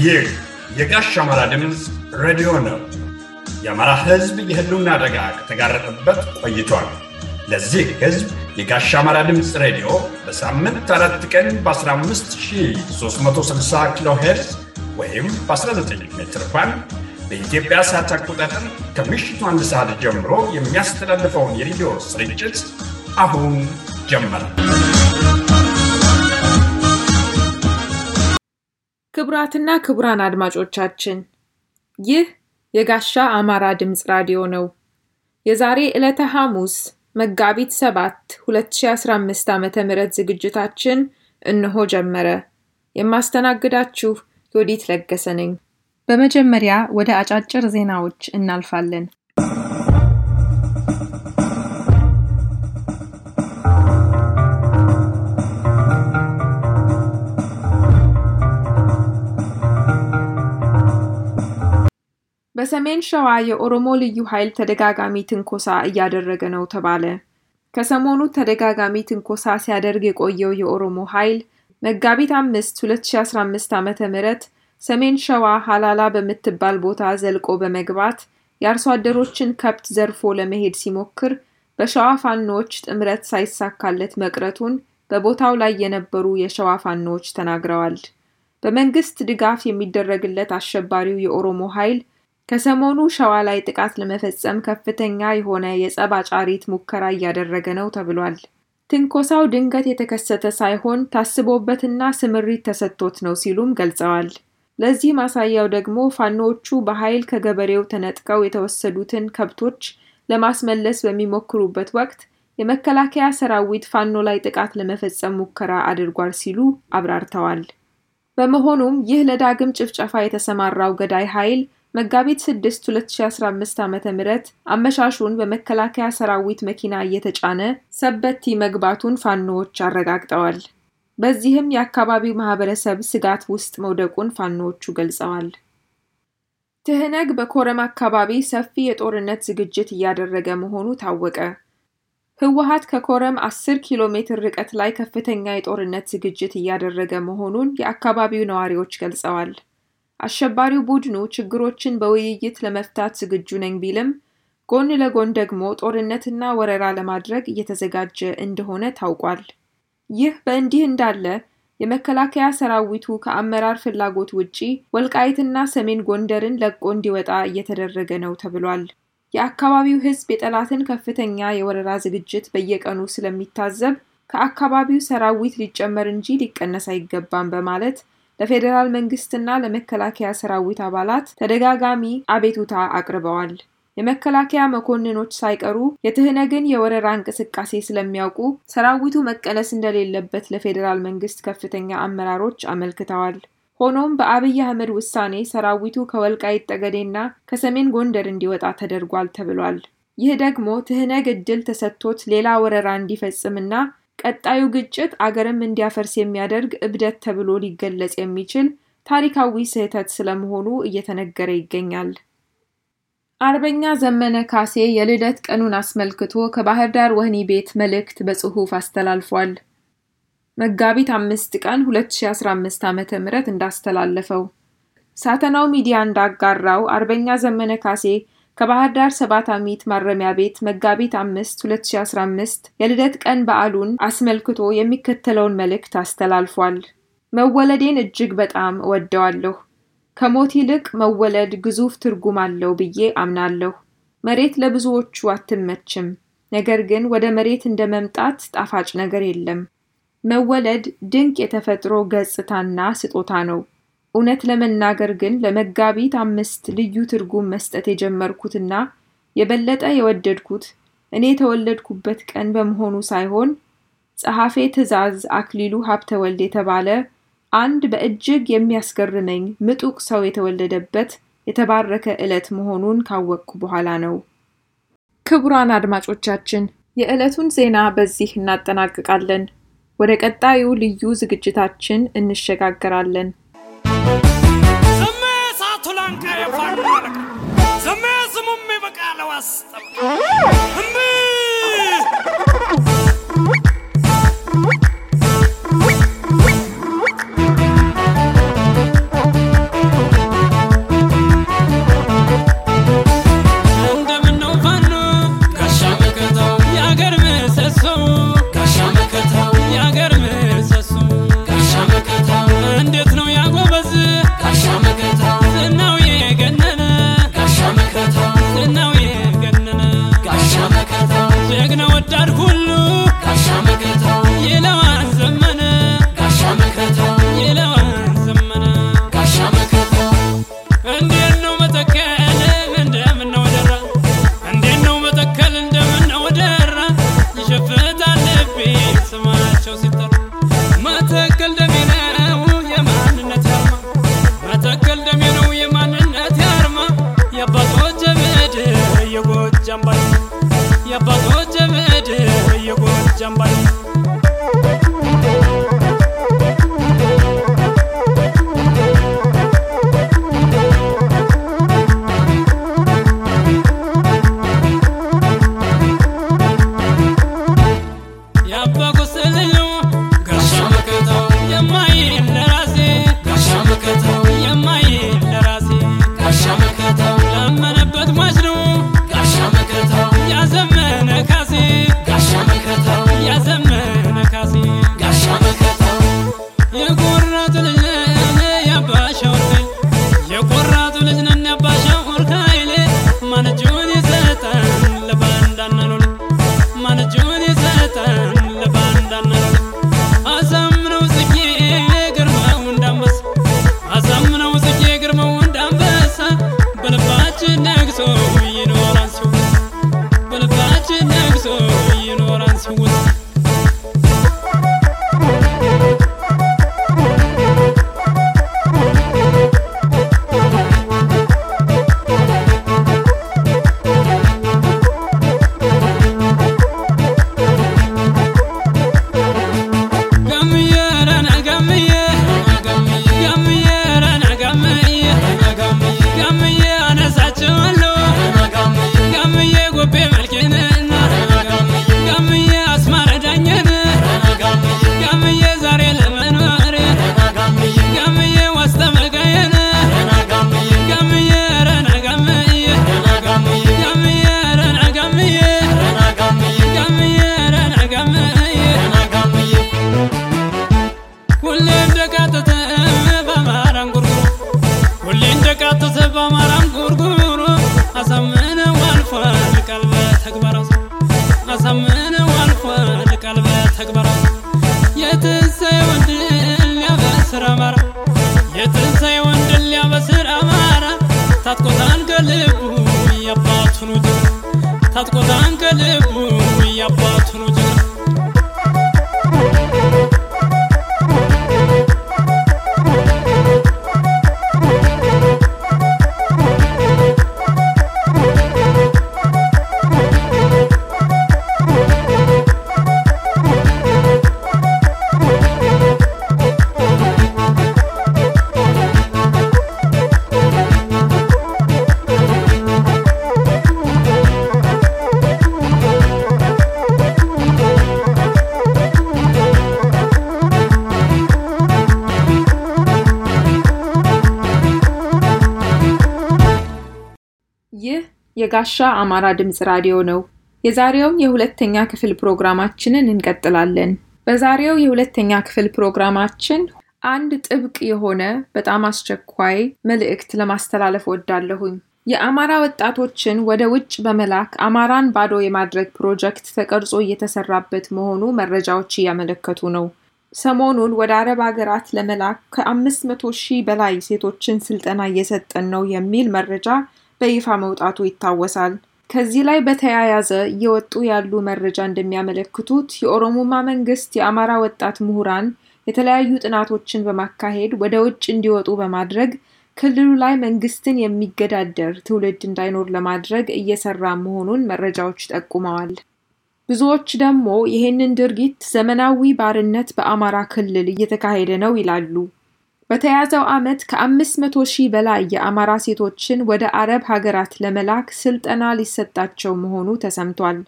ይህ የጋሽ አማራ ድምፅ ሬዲዮ ነው። የአማራ ሕዝብ የህልውና አደጋ ከተጋረጠበት ቆይቷል። ለዚህ ሕዝብ የጋሽ አማራ ድምፅ ሬዲዮ በሳምንት 4 ቀን በ15360 ኪሎ ሄርዝ ወይም በ19 ሜትር ባንድ በኢትዮጵያ ሰዓት አቆጣጠር ከምሽቱ 1 ሰዓት ጀምሮ የሚያስተላልፈውን የሬዲዮ ስርጭት አሁን ጀመረ። ክቡራትና ክቡራን አድማጮቻችን ይህ የጋሻ አማራ ድምፅ ራዲዮ ነው። የዛሬ ዕለተ ሐሙስ መጋቢት 7 2015 ዓ.ም ዝግጅታችን እነሆ ጀመረ። የማስተናግዳችሁ ዮዲት ለገሰ ነኝ። በመጀመሪያ ወደ አጫጭር ዜናዎች እናልፋለን። በሰሜን ሸዋ የኦሮሞ ልዩ ኃይል ተደጋጋሚ ትንኮሳ እያደረገ ነው ተባለ። ከሰሞኑ ተደጋጋሚ ትንኮሳ ሲያደርግ የቆየው የኦሮሞ ኃይል መጋቢት 5 2015 ዓ.ም ሰሜን ሸዋ ሐላላ በምትባል ቦታ ዘልቆ በመግባት የአርሶ አደሮችን ከብት ዘርፎ ለመሄድ ሲሞክር በሸዋ ፋኖች ጥምረት ሳይሳካለት መቅረቱን በቦታው ላይ የነበሩ የሸዋ ፋኖች ተናግረዋል። በመንግስት ድጋፍ የሚደረግለት አሸባሪው የኦሮሞ ኃይል ከሰሞኑ ሸዋ ላይ ጥቃት ለመፈጸም ከፍተኛ የሆነ የጸብ አጫሪት ሙከራ እያደረገ ነው ተብሏል። ትንኮሳው ድንገት የተከሰተ ሳይሆን ታስቦበትና ስምሪት ተሰጥቶት ነው ሲሉም ገልጸዋል። ለዚህ ማሳያው ደግሞ ፋኖቹ በኃይል ከገበሬው ተነጥቀው የተወሰዱትን ከብቶች ለማስመለስ በሚሞክሩበት ወቅት የመከላከያ ሰራዊት ፋኖ ላይ ጥቃት ለመፈጸም ሙከራ አድርጓል ሲሉ አብራርተዋል። በመሆኑም ይህ ለዳግም ጭፍጨፋ የተሰማራው ገዳይ ኃይል መጋቢት 6 2015 ዓ.ም አመሻሹን በመከላከያ ሰራዊት መኪና እየተጫነ ሰበቲ መግባቱን ፋኖዎች አረጋግጠዋል። በዚህም የአካባቢው ማህበረሰብ ስጋት ውስጥ መውደቁን ፋኖዎቹ ገልጸዋል። ትህነግ በኮረም አካባቢ ሰፊ የጦርነት ዝግጅት እያደረገ መሆኑ ታወቀ። ህወሓት ከኮረም 10 ኪሎ ሜትር ርቀት ላይ ከፍተኛ የጦርነት ዝግጅት እያደረገ መሆኑን የአካባቢው ነዋሪዎች ገልጸዋል። አሸባሪው ቡድኑ ችግሮችን በውይይት ለመፍታት ዝግጁ ነኝ ቢልም ጎን ለጎን ደግሞ ጦርነትና ወረራ ለማድረግ እየተዘጋጀ እንደሆነ ታውቋል። ይህ በእንዲህ እንዳለ የመከላከያ ሰራዊቱ ከአመራር ፍላጎት ውጪ ወልቃይትና ሰሜን ጎንደርን ለቆ እንዲወጣ እየተደረገ ነው ተብሏል። የአካባቢው ህዝብ የጠላትን ከፍተኛ የወረራ ዝግጅት በየቀኑ ስለሚታዘብ ከአካባቢው ሰራዊት ሊጨመር እንጂ ሊቀነስ አይገባም በማለት ለፌደራል መንግስትና ለመከላከያ ሰራዊት አባላት ተደጋጋሚ አቤቱታ አቅርበዋል። የመከላከያ መኮንኖች ሳይቀሩ የትህነግን የወረራ እንቅስቃሴ ስለሚያውቁ ሰራዊቱ መቀነስ እንደሌለበት ለፌደራል መንግስት ከፍተኛ አመራሮች አመልክተዋል። ሆኖም በአብይ አህመድ ውሳኔ ሰራዊቱ ከወልቃይት ጠገዴና ከሰሜን ጎንደር እንዲወጣ ተደርጓል ተብሏል። ይህ ደግሞ ትህነግ እድል ተሰጥቶት ሌላ ወረራ እንዲፈጽምና ቀጣዩ ግጭት አገርም እንዲያፈርስ የሚያደርግ እብደት ተብሎ ሊገለጽ የሚችል ታሪካዊ ስህተት ስለመሆኑ እየተነገረ ይገኛል። አርበኛ ዘመነ ካሴ የልደት ቀኑን አስመልክቶ ከባህር ዳር ወህኒ ቤት መልእክት በጽሑፍ አስተላልፏል። መጋቢት 5 ቀን 2015 ዓ.ም እንዳስተላለፈው ሳተናው ሚዲያ እንዳጋራው አርበኛ ዘመነ ካሴ ከባህር ዳር 7 አሚት ማረሚያ ቤት መጋቢት 5 2015 የልደት ቀን በዓሉን አስመልክቶ የሚከተለውን መልእክት አስተላልፏል። መወለዴን እጅግ በጣም እወደዋለሁ። ከሞት ይልቅ መወለድ ግዙፍ ትርጉም አለው ብዬ አምናለሁ። መሬት ለብዙዎቹ አትመችም፣ ነገር ግን ወደ መሬት እንደመምጣት ጣፋጭ ነገር የለም። መወለድ ድንቅ የተፈጥሮ ገጽታና ስጦታ ነው። እውነት ለመናገር ግን ለመጋቢት 5 ልዩ ትርጉም መስጠት የጀመርኩትና የበለጠ የወደድኩት እኔ የተወለድኩበት ቀን በመሆኑ ሳይሆን ጸሐፌ ትእዛዝ አክሊሉ ሀብተወልድ የተባለ አንድ በእጅግ የሚያስገርመኝ ምጡቅ ሰው የተወለደበት የተባረከ ዕለት መሆኑን ካወቅኩ በኋላ ነው። ክቡራን አድማጮቻችን የዕለቱን ዜና በዚህ እናጠናቅቃለን። ወደ ቀጣዩ ልዩ ዝግጅታችን እንሸጋገራለን። ጀግና ወዳድ ሁሉ ጋሻ መከታው ይለዋን ዘመነ ጋሻ መከታው ይለዋን ዘመነ ጋሻ መከታው እንዴት ነው መተከል እንደምን ነው ደራ እንዴት ነው መተከል እንደምን ነው ደራ ይሸፍታል ልቤ ስማቸው ሲጠራ መተከል ደሜ ነው የማንነት ያርማ መተከል ደሜ ነው የማንነት ያርማ የአባቶች ምድር የጎጃም ባይ የአባቶች ምድር የጎጃም ባይ የጋሻ አማራ ድምጽ ራዲዮ ነው። የዛሬውን የሁለተኛ ክፍል ፕሮግራማችንን እንቀጥላለን። በዛሬው የሁለተኛ ክፍል ፕሮግራማችን አንድ ጥብቅ የሆነ በጣም አስቸኳይ መልእክት ለማስተላለፍ ወዳለሁኝ። የአማራ ወጣቶችን ወደ ውጭ በመላክ አማራን ባዶ የማድረግ ፕሮጀክት ተቀርጾ እየተሰራበት መሆኑ መረጃዎች ያመለከቱ ነው። ሰሞኑን ወደ አረብ ሀገራት ለመላክ ከ500,000 በላይ ሴቶችን ስልጠና እየሰጠን ነው የሚል መረጃ በይፋ መውጣቱ ይታወሳል። ከዚህ ላይ በተያያዘ እየወጡ ያሉ መረጃ እንደሚያመለክቱት የኦሮሞማ መንግስት የአማራ ወጣት ምሁራን የተለያዩ ጥናቶችን በማካሄድ ወደ ውጭ እንዲወጡ በማድረግ ክልሉ ላይ መንግስትን የሚገዳደር ትውልድ እንዳይኖር ለማድረግ እየሰራ መሆኑን መረጃዎች ጠቁመዋል። ብዙዎች ደግሞ ይሄንን ድርጊት ዘመናዊ ባርነት በአማራ ክልል እየተካሄደ ነው ይላሉ። በተያዘው ዓመት ከ500,000 በላይ የአማራ ሴቶችን ወደ አረብ ሀገራት ለመላክ ስልጠና ሊሰጣቸው መሆኑ ተሰምቷል።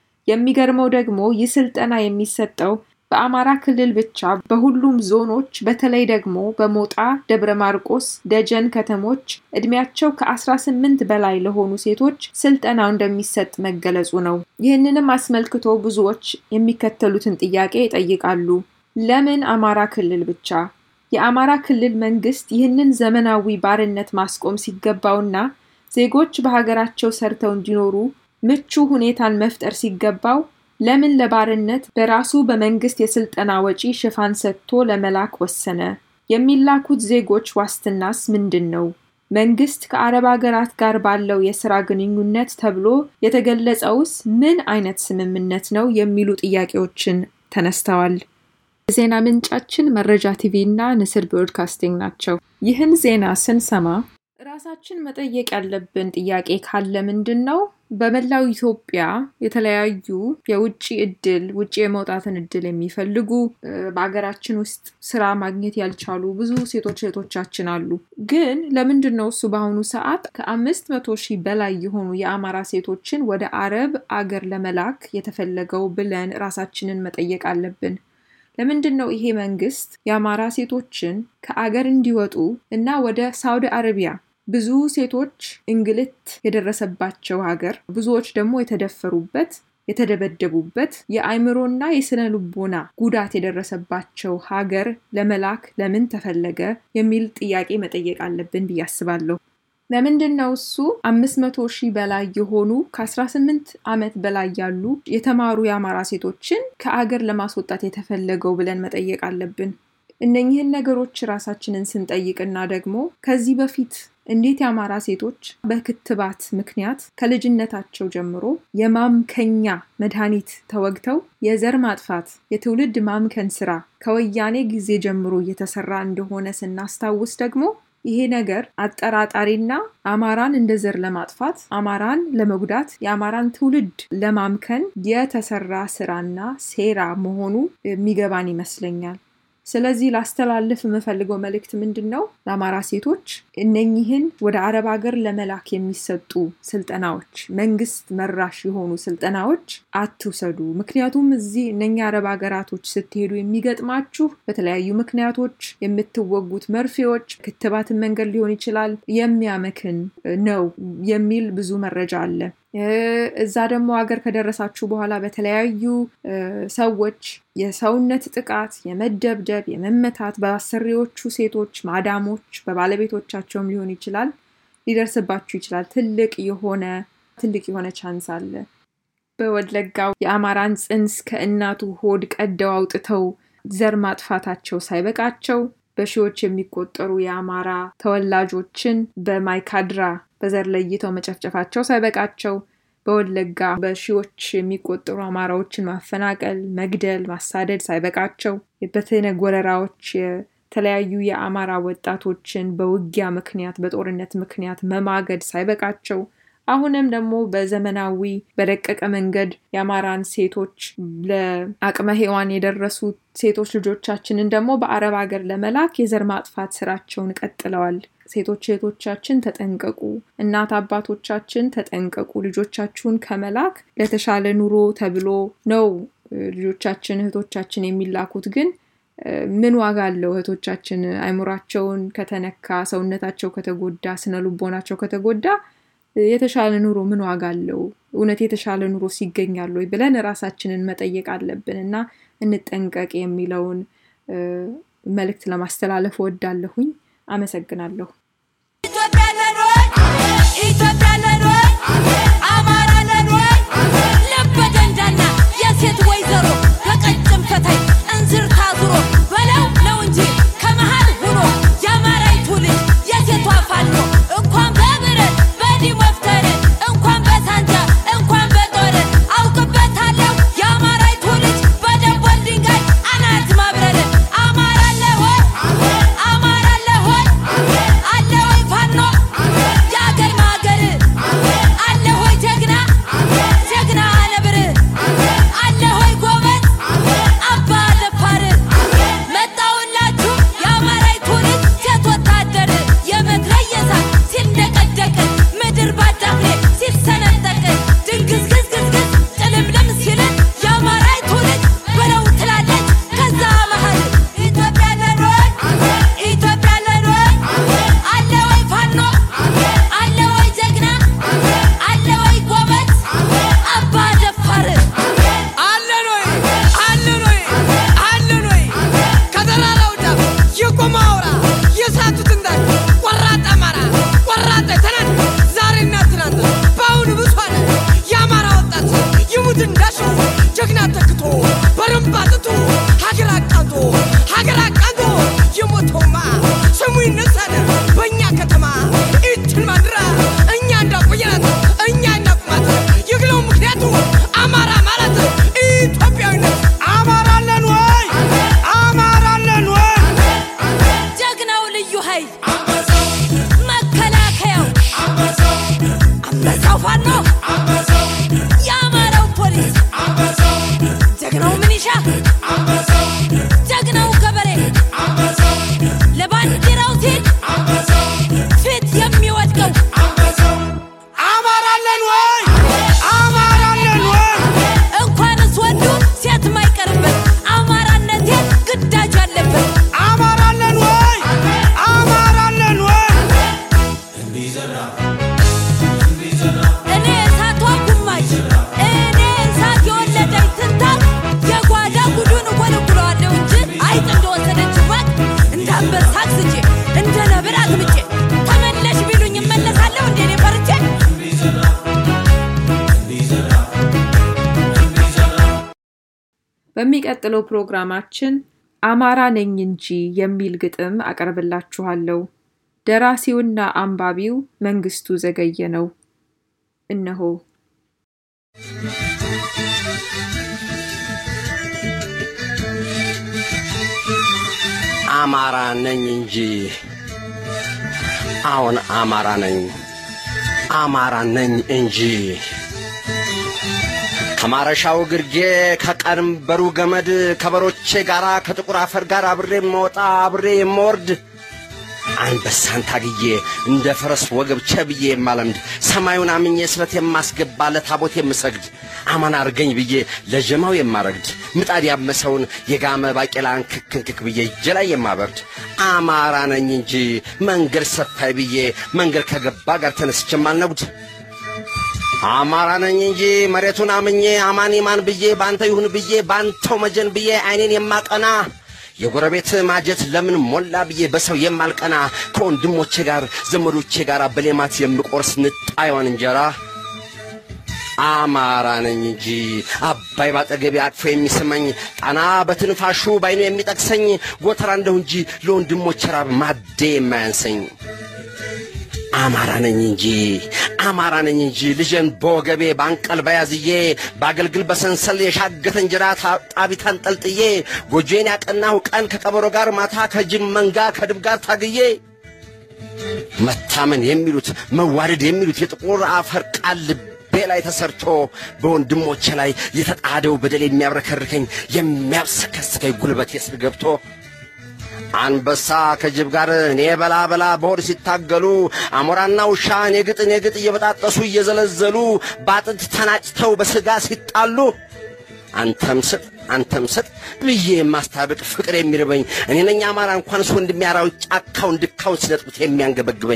የሚገርመው ደግሞ ይህ ስልጠና የሚሰጠው በአማራ ክልል ብቻ በሁሉም ዞኖች በተለይ ደግሞ በሞጣ፣ ደብረ ማርቆስ፣ ደጀን ከተሞች እድሜያቸው ከ18 በላይ ለሆኑ ሴቶች ስልጠናው እንደሚሰጥ መገለጹ ነው። ይህንንም አስመልክቶ ብዙዎች የሚከተሉትን ጥያቄ ይጠይቃሉ። ለምን አማራ ክልል ብቻ? የአማራ ክልል መንግስት ይህንን ዘመናዊ ባርነት ማስቆም ሲገባውና ዜጎች በሀገራቸው ሰርተው እንዲኖሩ ምቹ ሁኔታን መፍጠር ሲገባው ለምን ለባርነት በራሱ በመንግስት የስልጠና ወጪ ሽፋን ሰጥቶ ለመላክ ወሰነ? የሚላኩት ዜጎች ዋስትናስ ምንድነው? መንግስት ከአረብ ሀገራት ጋር ባለው የሥራ ግንኙነት ተብሎ የተገለጸውስ ምን አይነት ስምምነት ነው የሚሉ ጥያቄዎችን ተነስተዋል። ዜና ምንጫችን መረጃ ቲቪ እና ንስር ብሮድካስቲንግ ናቸው። ይህን ዜና ስንሰማ ራሳችን መጠየቅ ያለብን ጥያቄ ካለ ምንድነው? በመላው ኢትዮጵያ የተለያዩ የውጪ የመውጣትን እድል የሚፈልጉ በአገራችን ውስጥ ስራ ማግኘት ያልቻሉ ብዙ ሴቶች እህቶቻችን አሉ። ግን ለምንድነው እሱ በአሁኑ ሰዓት ከ500,000 በላይ የሆኑ የአማራ ሴቶችን ወደ አረብ አገር ለመላክ የተፈለገው ብለን ራሳችንን መጠየቅ አለብን። ለምንድነው ይሄ መንግስት የአማራ ሴቶችን ከአገር እንዲወጡ እና ወደ ሳውዲ አረቢያ ብዙ ሴቶች እንግልት የደረሰባቸው ሀገር፣ ብዙዎች ደግሞ የተደፈሩበት፣ የተደበደቡበት፣ የአእምሮና የስነ ልቦና ጉዳት የደረሰባቸው ሀገር ለመላክ ለምን ተፈለገ የሚል ጥያቄ መጠየቅ አለብን ብዬ አስባለሁ። ለምንድነው እሱ 500,000 በላይ የሆኑ ከ18 ዓመት በላይ ያሉ የተማሩ የአማራ ሴቶችን ከአገር ለማስወጣት የተፈለገው ብለን መጠየቅ አለብን። እነኚህን ነገሮች ራሳችንን ስንጠይቅና ደግሞ ከዚህ በፊት እንዴት የአማራ ሴቶች በክትባት ምክንያት ከልጅነታቸው ጀምሮ የማምከኛ መድኃኒት ተወግተው የዘር ማጥፋት የትውልድ ማምከን ስራ ከወያኔ ጊዜ ጀምሮ እየተሰራ እንደሆነ ስናስታውስ ደግሞ ይሄ ነገር አጠራጣሪና አማራን እንደ ዘር ለማጥፋት፣ አማራን ለመጉዳት፣ የአማራን ትውልድ ለማምከን የተሰራ ስራና ሴራ መሆኑ የሚገባን ይመስለኛል። ስለዚህ ላስተላልፍ የምፈልገው መልእክት ምንድነው? ለአማራ ሴቶች እነኚህን ወደ አረብ ሀገር ለመላክ የሚሰጡ ስልጠናዎች፣ መንግስት መራሽ የሆኑ ስልጠናዎች አትውሰዱ። ምክንያቱም እዚህ እነኛ አረብ ሀገራቶች ስትሄዱ የሚገጥማችሁ በተለያዩ ምክንያቶች የምትወጉት መርፌዎች፣ ክትባትን መንገድ ሊሆን ይችላል የሚያመክን ነው የሚል ብዙ መረጃ አለ። እዛ ደግሞ ሀገር ከደረሳችሁ በኋላ በተለያዩ ሰዎች የሰውነት ጥቃት፣ የመደብደብ፣ የመመታት በአሰሪዎቹ ሴቶች ማዳሞች በባለቤቶቻቸውም ሊሆን ይችላል ሊደርስባችሁ ይችላል። ትልቅ የሆነ ቻንስ አለ። በወለጋው የአማራን ጽንስ ከእናቱ ሆድ ቀደው አውጥተው ዘር ማጥፋታቸው ሳይበቃቸው በሺዎች የሚቆጠሩ የአማራ ተወላጆችን በማይካድራ በዘር ለይተው መጨፍጨፋቸው ሳይበቃቸው በወለጋ በሺዎች የሚቆጠሩ አማራዎችን ማፈናቀል፣ መግደል፣ ማሳደድ ሳይበቃቸው በተነግ ወረራዎች የተለያዩ የአማራ ወጣቶችን በውጊያ ምክንያት በጦርነት ምክንያት መማገድ ሳይበቃቸው አሁንም ደግሞ በዘመናዊ በረቀቀ መንገድ የአማራን ሴቶች ለአቅመ ሔዋን የደረሱ ሴቶች ልጆቻችንን ደግሞ በአረብ ሀገር ለመላክ የዘር ማጥፋት ስራቸውን ቀጥለዋል። ሴቶች እህቶቻችን ተጠንቀቁ፣ እናት አባቶቻችን ተጠንቀቁ። ልጆቻችሁን ከመላክ ለተሻለ ኑሮ ተብሎ ነው ልጆቻችን እህቶቻችን የሚላኩት። ግን ምን ዋጋ አለው? እህቶቻችን አይምሯቸውን ከተነካ፣ ሰውነታቸው ከተጎዳ፣ ስነ ልቦናቸው ከተጎዳ የተሻለ ኑሮ ምን ዋጋ አለው? እውነት የተሻለ ኑሮ ሲገኛል ወይ ብለን ራሳችንን መጠየቅ አለብንና እንጠንቀቅ የሚለውን መልእክት ለማስተላለፍ ወዳለሁኝ። አመሰግናለሁ። ኢትዮጵያ ለሮይ አማራ ለሮይ ለበደንዳና የሴት ወይዘሮ በቀጭም ፈታይ እንዝር ታዝሮ በለው ነው እንጂ ከመሃል ሆኖ ያማራይቱ ልጅ የሴቷ ፋኖ እንኳን በብረት በዲሞፍተር እንኳን በሳንጃ እንኳን በጦር አውቅበታለሁ ያማራይቱ ልጅ በደቦል ድንጋይ አናት ማብረር አማራ ለሆይ አለ ወይ ፋኖ ያገር ማገር ኃይል መከላከያው አንበሳው ፋኖ የአማራው ፖሊስ ጀግናው ሚሊሻ ጀግናው ገበሬ ለባንዲራው ሲል ፊት የሚወድቀው አማራለን ወይ እንኳንስ ወንዱ ሴት ማይቀርበት አማራነቴ ግዳጅ አለበት አማራለን ወይ እኔ እሳቷ ጉማጅ እኔ እሳት የወለደኝ ትንታግ የጓዳ ጉዱን ወለኩለዋለሁ እንጂ አይጥ እንደወሰደች ዋቅ እንዳንበሳ አግዝቼ እንደ ነብር አግብቼ ተመለሽ ቢሉኝ እመለሳለሁ እንዴ እኔ ፈርቼ በሚቀጥለው ፕሮግራማችን አማራ ነኝ እንጂ የሚል ግጥም አቀርብላችኋለሁ። ደራሲውና አንባቢው መንግስቱ ዘገየ ነው። እነሆ አማራ ነኝ እንጂ አሁን አማራ ነኝ እንጂ ከማረሻው ግርጌ ከቀንበሩ ገመድ ከበሮቼ ጋራ ከጥቁር አፈር ጋር አብሬ የምወጣ አብሬ የምወርድ አንበሳን ታግዬ እንደ ፈረስ ወገብ ቸብዬ የማለምድ ሰማዩን አምኜ ስለት የማስገባ ለታቦት የምሰግድ አማን አርገኝ ብዬ ለጀማው የማረግድ ምጣድ ያመሰውን የጋመ ባቄላን ክክክክ ብዬ እጄ ላይ የማበርድ አማራ ነኝ እንጂ መንገድ ሰፋይ ብዬ መንገድ ከገባ ጋር ተነስቼም አልነጉድ አማራ ነኝ እንጂ መሬቱን አምኜ አማን ይማን ብዬ ባንተ ይሁን ብዬ ባንተው መጀን ብዬ አይኔን የማቀና የጎረቤት ማጀት ለምን ሞላ ብዬ በሰው የማልቀና ከወንድሞቼ ጋር ዘመዶቼ ጋር በሌማት የምቆርስ ንጣዩን እንጀራ አማራ ነኝ እንጂ አባይ ባጠገቤ አቅፎ የሚስመኝ ጣና በትንፋሹ ባይኑ የሚጠቅሰኝ ጎተራ እንደው እንጂ ለወንድሞቼ ራብ ማዴ የማያንሰኝ አማራ ነኝ እንጂ ልጄን በወገቤ ባንቀልባ ያዝዬ ባገልግል በሰንሰል የሻገተ እንጀራ ጣቢታን ጠልጥዬ ጎጆዬን ያቀናሁ ቀን ከቀበሮ ጋር ማታ ከጅብ መንጋ ከድብ ጋር ታግዬ መታመን የሚሉት መዋደድ የሚሉት የጥቁር አፈር ቃል ልቤ ላይ ተሰርቶ በወንድሞቼ ላይ የተጣደው በደል የሚያብረከርከኝ የሚያብሰከስከኝ ጉልበቴ ስር ገብቶ አንበሳ ከጅብ ጋር እኔ በላ በሆድ ሲታገሉ አሞራና ውሻ እኔ ግጥ እየበጣጠሱ እየዘለዘሉ ባጥንት ተናጭተው በስጋ ሲጣሉ አንተም ስጥ ብዬ የማስታብቅ ፍቅር የሚርበኝ እኔ ነኝ አማራ እንኳንስ ወንድሜ አራዊት ጫካውን ድካውን ሲነጥቁት የሚያንገበግበኝ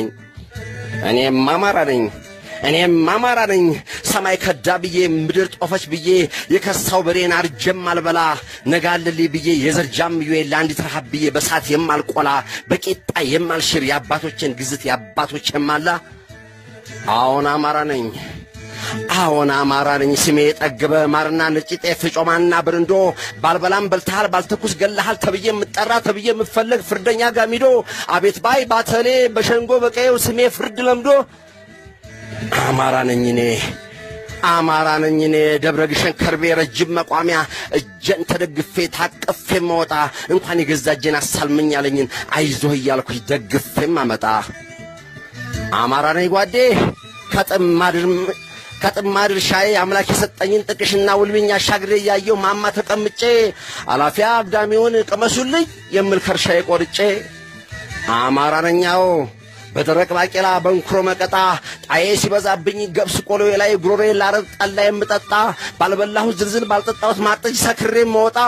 እኔም አማራ ነኝ ሰማይ ከዳ ብዬ ምድር ጦፈች ብዬ የከሳው በሬን አርጀም አልበላ ነጋልልኝ ብዬ የዘርጃም ብዬ ለአንዲት ረሃብ ብዬ በሳት የማልቆላ በቂጣ የማልሽር የአባቶችን ግዝት የአባቶችን ማላ አዎን አማራ ነኝ ስሜ ጠግበ ማርና ነጭ ጤፍ ጮማና ብርንዶ ባልበላም በልተሃል ባልተኩስ ገለሃል ተብዬ የምጠራ ተብዬ የምፈለግ ፍርደኛ ጋሚዶ አቤት ባይ ባተሌ በሸንጎ በቀየው ስሜ ፍርድ ለምዶ አማራ ነኝ እኔ ደብረ ግሸን ከርቤ ረጅም መቋሚያ እጄን ተደግፌ ታቅፌ መወጣ እንኳን የገዛጀን አሳልመኝ ያለኝን አይዞህ እያልኩኝ ደግፌም አመጣ አማራ ነኝ ጓዴ ከጥማድር ሻይ አምላክ የሰጠኝን ጥቅሽና ውልብኛ ሻግሬ ያየው ማማ ተቀምጬ አላፊያ አግዳሚውን ቅመሱልኝ የምል ከርሻዬ ቆርጬ አማራ ነኛው በደረቅ ባቄላ በንክሮ መቀጣ ጣዬ ሲበዛብኝ ገብስ ቆሎዬ ላይ ጉሮሬ ላረጥ ጠላ የምጠጣ ባልበላሁ ዝልዝል ባልጠጣሁት ማጠጅ ሰክሬ መወጣ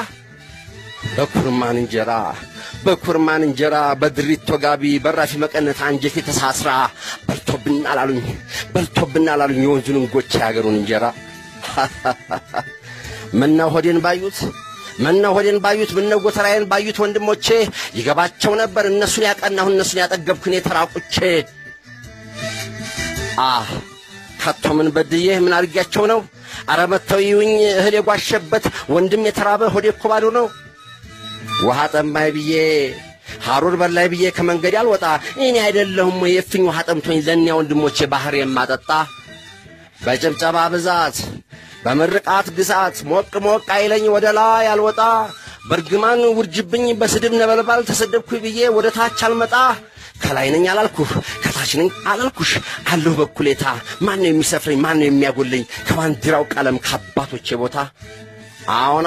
በኩርማን እንጀራ በድሪቶ ጋቢ በራፊ መቀነት አንጀቴ ተሳስራ በልቶብናል አሉኝ የወንዙን ጎቻ ያገሩን እንጀራ ምነው ሆዴን ባዩት ምነው ጎተራዬን ባዩት ወንድሞቼ ይገባቸው ነበር እነሱን ያቀናሁ እነሱን ያጠገብኩኝ የተራቁቼ ከቶ ምን በድዬ ምን አርጋቸው ነው አረ መተው ይውኝ እህል የጓሸበት ወንድም የተራበ ሆዴ እኮ ባዶ ነው ውሃ ጠማይ ብዬ ሐሩር በላይ ብዬ ከመንገድ ያልወጣ እኔ አይደለሁም የፍኝ ውሃ ጠምቶኝ ለእኒያ ወንድሞቼ ባህር የማጠጣ በጭብጨባ ብዛት በመርቃት ግሳት ሞቅ አይለኝ ወደ ላይ ያልወጣ በርግማን ውርጅብኝ በስድብ ነበልባል ተሰደብኩ ብዬ ወደ ታች አልመጣ ከላይ ነኝ አላልኩህ ከታች ነኝ አላልኩሽ አለሁ በኩሌታ ማን ነው የሚሰፍረኝ ማን ነው የሚያጎለኝ ከባንዲራው ቀለም ከአባቶቼ ቦታ አሁን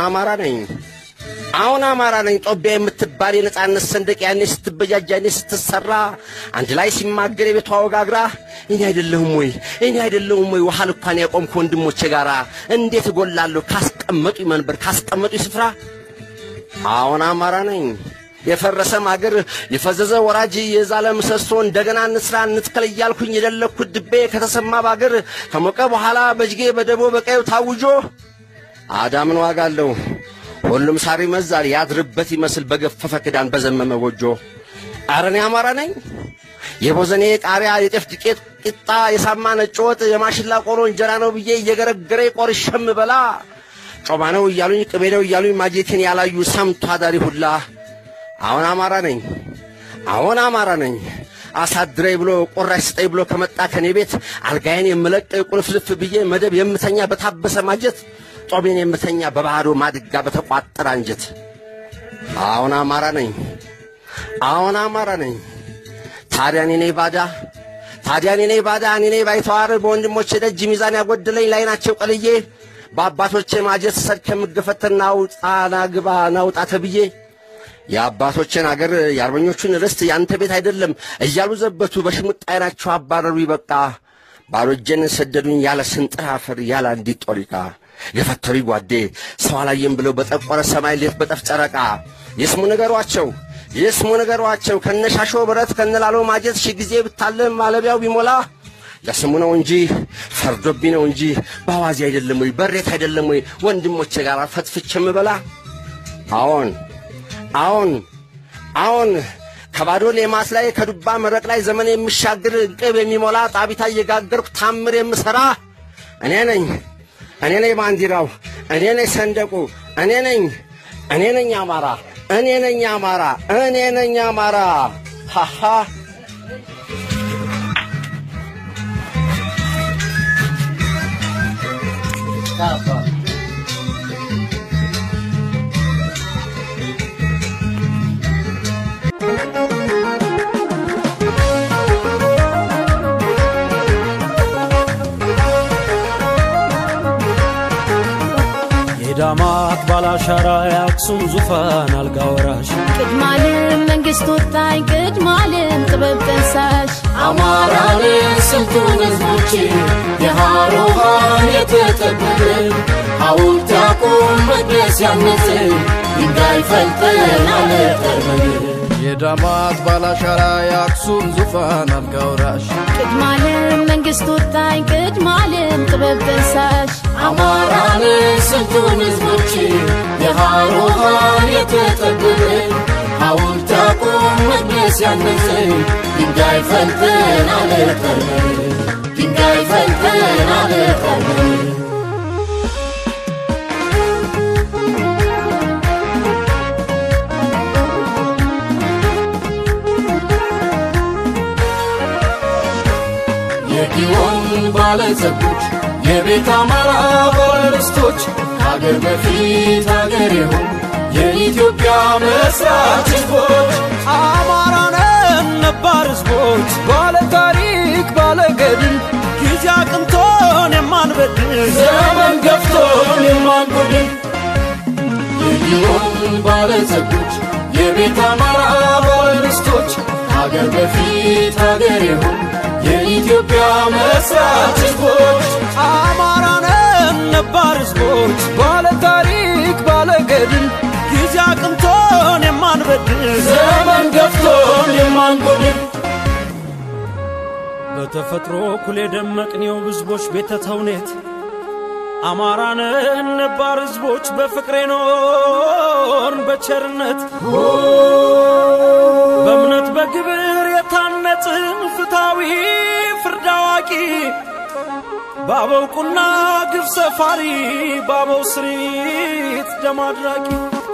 አማራ ነኝ ጦቢያ የምትባል የነጻነት ሰንደቅ ያኔ ስትበጃጅ ያኔ ስትሰራ አንድ ላይ ሲማገር የቤቷ ወጋግራ እኔ አይደለሁም ወይ ውሃ ልኳን ያቆምኩ ወንድሞቼ ጋራ እንዴት እጎላለሁ ካስቀመጡኝ መንበር ካስቀመጡኝ ስፍራ አሁን አማራ ነኝ የፈረሰ ማገር የፈዘዘ ወራጅ የዛለ ምሰሶ እንደገና እንስራ እንትከል እያልኩኝ የደለኩት ድቤ ከተሰማ ባገር ከሞቀ በኋላ በጅጌ በደቦ በቀዩ ታውጆ አዳምን ዋጋለሁ ሁሉም ሳሪ መዛር ያድርበት ይመስል በገፈፈ ክዳን በዘመመ ጎጆ አረኔ አማራ ነኝ የቦዘኔ ቃሪያ የጤፍ ዱቄት ቂጣ የሳማ ነጭ ወጥ የማሽላ ቆሎ እንጀራ ነው ብዬ እየገረገረ ቆርሸም በላ ጮማ ነው እያሉኝ ቅቤ ነው እያሉኝ ማጀቴን ያላዩ ሰምቶ አዳሪ ሁላ አሁን አማራ ነኝ አሳድረይ ብሎ ቆራሽ ስጠይ ብሎ ከመጣ ከኔ ቤት አልጋዬን የምለቅ ቁልፍልፍ ብዬ መደብ የምተኛ በታበሰ ማጀት ጦቤን የምተኛ በባዶ ማድጋ በተቋጠረ አንጀት አሁን አማራ ነኝ ታዲያ እኔ ነኝ ባዳ እኔ ነኝ ባይተዋር በወንድሞቼ ደጅ ሚዛን ያጎደለኝ ላይናቸው ቀልዬ በአባቶቼ ማጀት ሰድ ከምገፈተና ውጣና ግባ ናውጣ ተብዬ የአባቶቼን አገር የአርበኞቹን ርስት ያንተ ቤት አይደለም እያሉ ዘበቱ በሽሙጥ አይናቸው አባረሩ ይበቃ ባሮጀን ሰደዱኝ ያለ ስንጥር አፈር ያለ አንዲት ጦሪቃ የፈተሪ ጓዴ ሰው አላየም ብለው በጠቆረ ሰማይ ሌት በጠፍ ጨረቃ የስሙ ነገሯቸው ከነሻሾ ብረት ከነላሎ ማጀት ሺ ጊዜ ብታለም ማለቢያው ቢሞላ ለስሙ ነው እንጂ ፈርዶብኝ ነው እንጂ ባዋዚ አይደለም ወይ በሬት አይደለም ወይ ወንድሞቼ ጋር ፈትፍቼም በላ አሁን ከባዶ ሌማስ ላይ ከዱባ መረቅ ላይ ዘመን የሚሻገር ቅብ የሚሞላ ጣቢታ እየጋገርኩ ታምር የምሰራ እኔ ነኝ ባንዲራው እኔ ነኝ ሰንደቁ እኔ ነኝ አማራ ሃሃ የዳማት ባላሻራ ያክሱም ዙፋን አልጋ ወራሽ ቅድማልም መንግስት ወጣኝ ቅድማልም ጥበብ ጠንሳሽ አማራን ስልጡን ህዝቦች የሃሮሃን የተጠበበ ሐውልት ያቁም መቅደስ ያነጽ ድንጋይ ፈልጠን አለጠርበን የዳማት ባላሻራ ያክሱም ዙፋን አልጋ ወራሽ ቅድማልም መንግስት ወጣኝ ቅድማልም ጥበብ ጠንሳሽ አማራን ስልጡን ህዝቦች የሃሮሃን የተጠበበ ሐውልት ያቁም መቅደስ ያነጽ ድንጋይ ፈልጠን አለጠርበን የጊዮን ባለጸጎች የቤት አማራ ባለርስቶች ከአገር በፊት አገር የሆኑ የኢትዮጵያ መስራች ህዝቦች አማራነን ነባር ህዝቦች ባለ ታሪክ ባለ ገድል ጊዜ አቅንቶን የማንበድል ዘመን ገፍቶን የማንጎድል የጊዮን ባለጸጎች የቤት አማራ ባለርስቶች ከአገር በፊት አገር የሆኑ የኢትዮጵያ መስራች ህዝቦች አማራነን ነባር ህዝቦች ባለ ታሪክ ባለ ገድል ጊዜ አቅንቶን የማንበድል ዘመን ገፍቶን የማንጎድል በተፈጥሮ ኩል የደመቅኔው ህዝቦች ቤተ ተውኔት አማራነን ነባር ህዝቦች በፍቅር ኖርን በቸርነት በእምነት በግብር የታነጽን ፍታዊ ፍርድ አዋቂ ባበው ቁና ግፍ ሰፋሪ ባበው ስሪት ደም አድራቂ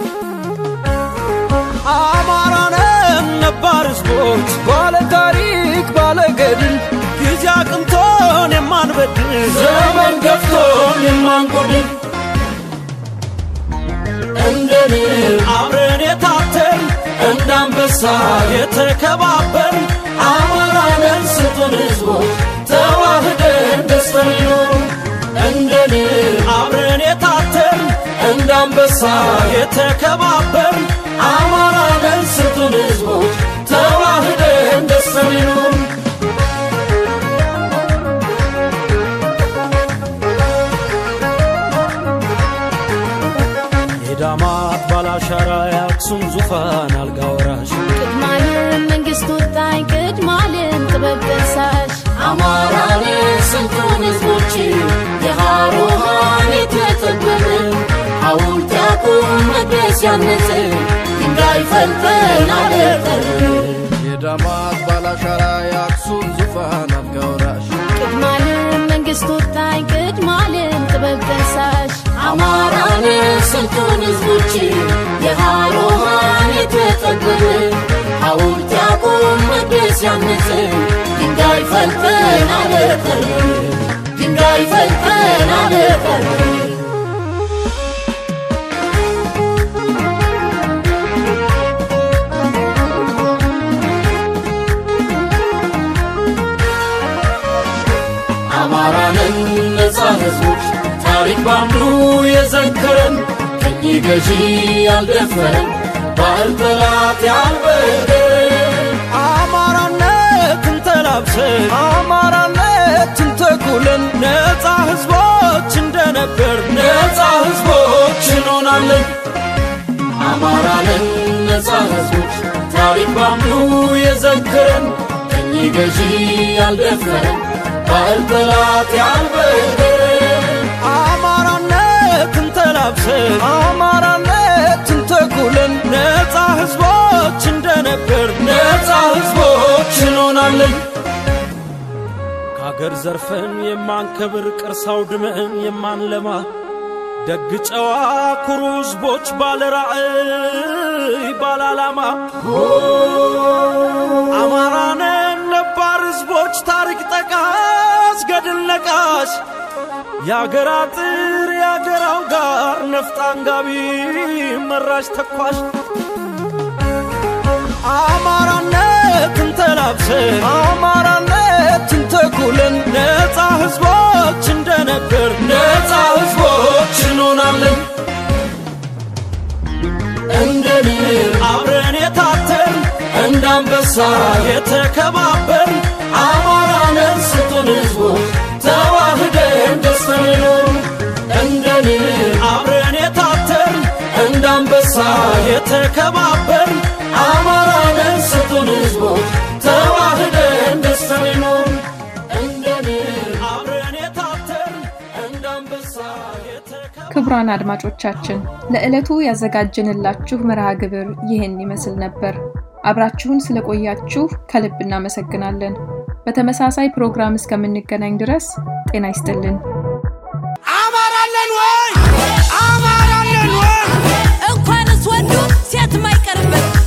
አማራነን ነባር ህዝቦች ባለ ታሪክ ባለ ገድል ጊዜ አቅንቶን የማንበድል ዘመን ገፍቶን የማንጎድል አብረን የታተን እንዳንበሳ የተከባበርን እንዳንበሳ የተከባበር አማራ ነን ስንቱን ህዝቦች ተዋህደን ደስተን ይኑር የዳማት ባላሻራ ያክሱም ዙፋን አልጋ ወራሽ ቅድማለም መንግስቱ ጣይ ቅድማለም ጥበብ ደሳሽ አማራ ነን ስንቱን ህዝቦች የሃሮሃን የተጠበበ ሐውልት ያቁም መቅደስ ያነጸ ድንጋይ ፈልፈል አለፈር የዳማት ባላሻራ ያክሱም ዙፋን አልጋ ወራሽ ቅድማለም መንግስቱ ጣይ ቅድማለም ጥበብ ደሳሽ አማራ ነን ስንቱን ህዝቦች የሃሮሃን የተጠበበ ሐውልት ያቁም መቅደስ ያነጸ ድንጋይ ፈልፈል አለፈር ድንጋይ ፈልፈል አለፈር አማራንን ነፃ ህዝቦች ታሪክ ባንዱ የዘከረን ቀኝ ገዢ ያልደፈረን ባህል ጠላት ያልበደለን አማራነትን ተላብሰን አማራነትን ተኩለን ነፃ ህዝቦች እንደነበር ነፃ ህዝቦች እንሆናለን አማራንን ነፃ ህዝቦች ታሪክ ባንዱ የዘከረን ቀኝ ገዢ ያልደፈረን ባህል ጠላት ያልበደለን አማራነትን ተላብሰን አማራነትን ተኩለን ነፃ ህዝቦች እንደነበር ነፃ ህዝቦች እንሆናለን ከአገር ዘርፈን የማንከብር ቅርስ አውድመን የማንለማ ደግ ጨዋ ኩሩ ህዝቦች ባለራዕይ ባለዓላማ አማራነን ነባር ህዝቦች ታሪክ ጠቃስ ገድል ነቃሽ የአገር አጥር የአገር አውጋር ነፍጥ አንጋቢ መራሽ ተኳሽ አማራነትን ተላብሰን አማራነትን ተኩለን ነፃ ህዝቦች እንደነበር ነፃ ህዝቦች እንሆናለን እንደኔ አብረን የታተርን እንዳንበሳ የተከባበር አማራ ነን ስንቱን ህዝቦች ተዋህደን ደስተን ይኑር እንደኔ አብረን የታተርን እንዳንበሳ የተከባበር አማራ ነን ስንቱን ህዝቦች ተዋህደን ደስተን ይኑር እንደኔ አብረን የታተርን እንዳንበሳ ክቡራን አድማጮቻችን ለዕለቱ ያዘጋጀንላችሁ መርሃ ግብር ይህን ይመስል ነበር አብራችሁን ስለቆያችሁ ከልብ እናመሰግናለን በተመሳሳይ ፕሮግራም እስከምንገናኝ ድረስ ጤና ይስጥልን አማራለን ወይ እንኳንስ ወንዱ ሴት ማይቀርበት